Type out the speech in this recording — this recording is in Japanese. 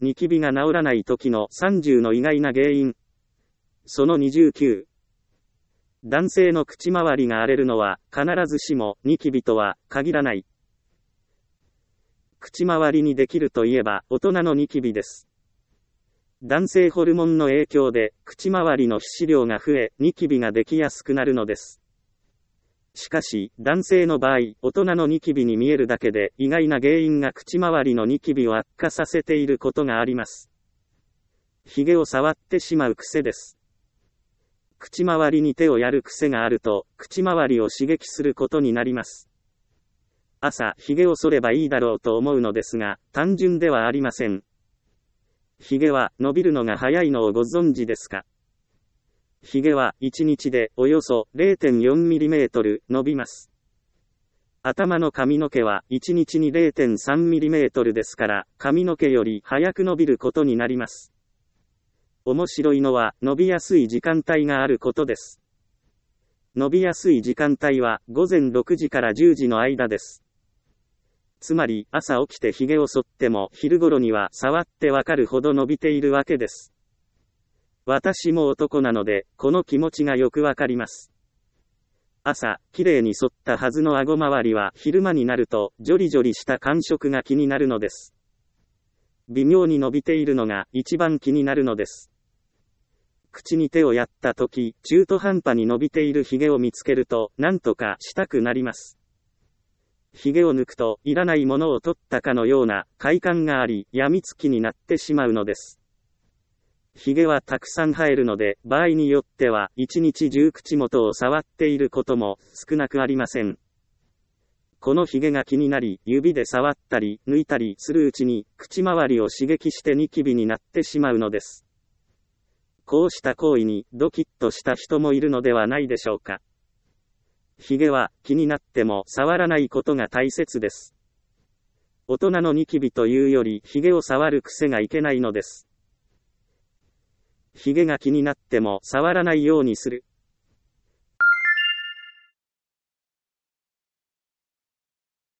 ニキビが治らない時の30の意外な原因。その29。男性の口周りが荒れるのは必ずしもニキビとは限らない。口周りにできるといえば大人のニキビです。男性ホルモンの影響で口周りの皮脂量が増え、ニキビができやすくなるのです。しかし、男性の場合、大人のニキビに見えるだけで意外な原因が口周りのニキビを悪化させていることがあります。ヒゲを触ってしまう癖です。口周りに手をやる癖があると、口周りを刺激することになります。朝、ヒゲを剃ればいいだろうと思うのですが、単純ではありません。ヒゲは伸びるのが早いのをご存知ですか？ヒゲは1日でおよそ 0.4mm 伸びます。頭の髪の毛は1日に 0.3mm ですから、髪の毛より早く伸びることになります。面白いのは伸びやすい時間帯があることです。伸びやすい時間帯は午前6時から10時の間です。つまり朝起きてヒゲを剃っても昼頃には触ってわかるほど伸びているわけです。私も男なのでこの気持ちがよくわかります。朝、きれいに剃ったはずの顎周りは昼間になるとジョリジョリした感触が気になるのです。微妙に伸びているのが一番気になるのです。口に手をやったとき、中途半端に伸びているヒゲを見つけると何とかしたくなります。ヒゲを抜くといらないものを取ったかのような快感があり、やみつきになってしまうのです。ヒゲはたくさん生えるので、場合によっては一日中口元を触っていることも少なくありません。このヒゲが気になり、指で触ったり抜いたりするうちに口周りを刺激してニキビになってしまうのです。こうした行為にドキッとした人もいるのではないでしょうか。ヒゲは気になっても触らないことが大切です。大人のニキビというよりヒゲを触る癖がいけないのです。ヒゲが気になっても触らないようにする。